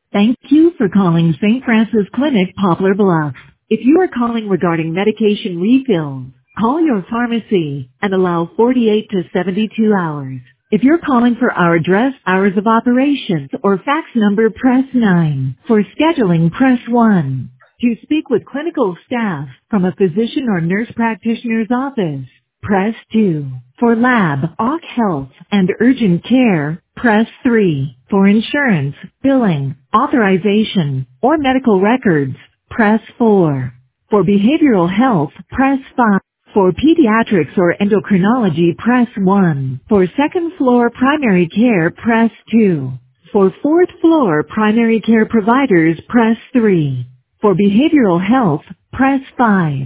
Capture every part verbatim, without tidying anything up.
Thank you for calling Saint Francis Clinic, Poplar Bluff. If you are calling regarding medication refills, call your pharmacy and allow forty-eight to seventy-two hours. If you're calling for our address, hours of operations, or fax number, press nine. For scheduling, press one. To speak with clinical staff from a physician or nurse practitioner's office, press two. For lab, O C health, and urgent care, press three. For insurance, billing, authorization, or medical records, press four. For behavioral health, press five. For pediatrics or endocrinology, press one. For second floor primary care, press two. For fourth floor primary care providers, press three. For behavioral health, press five.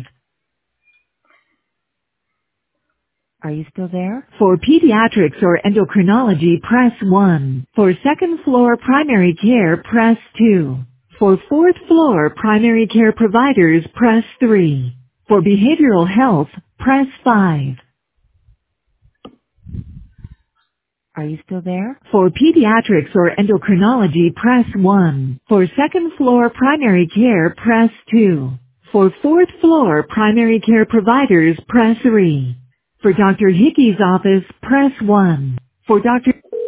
Are you still there? For pediatrics or endocrinology, press one. For second floor primary care, press two. For fourth floor primary care providers, press three. For behavioral health, press five. Are you still there? For pediatrics or endocrinology, press one. For second floor primary care, press two. For fourth floor primary care providers, press three. For Doctor Hickey's office, press one. For Doctor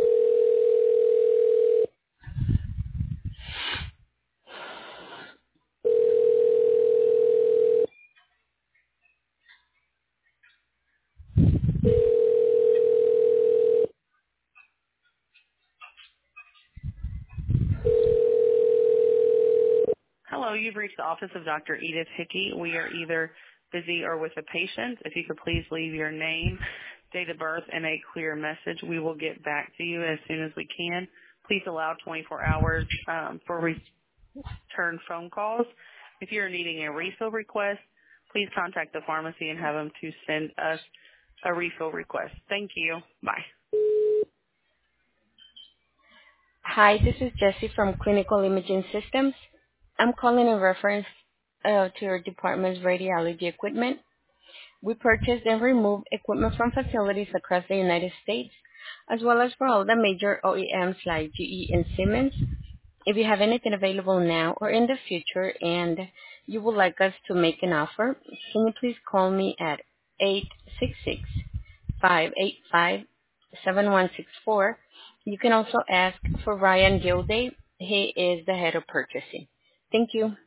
Hello, you've reached the office of Doctor Edith Hickey. We are either busy or with a patient. If you could please leave your name, date of birth, and a clear message, we will get back to you as soon as we can. Please allow twenty-four hours um, for return phone calls. If you're needing a refill request, please contact the pharmacy and have them to send us a refill request. Thank you. Bye. Hi, this is Jessie from Clinical Imaging Systems. I'm calling in reference uh, to your department's radiology equipment. We purchase and remove equipment from facilities across the United States, as well as for all the major O E Ms like G E and Siemens. If you have anything available now or in the future and you would like us to make an offer, can you please call me at eight six six, five eight five, seven one six four. You can also ask for Ryan Gilday. He is the head of purchasing. Thank you.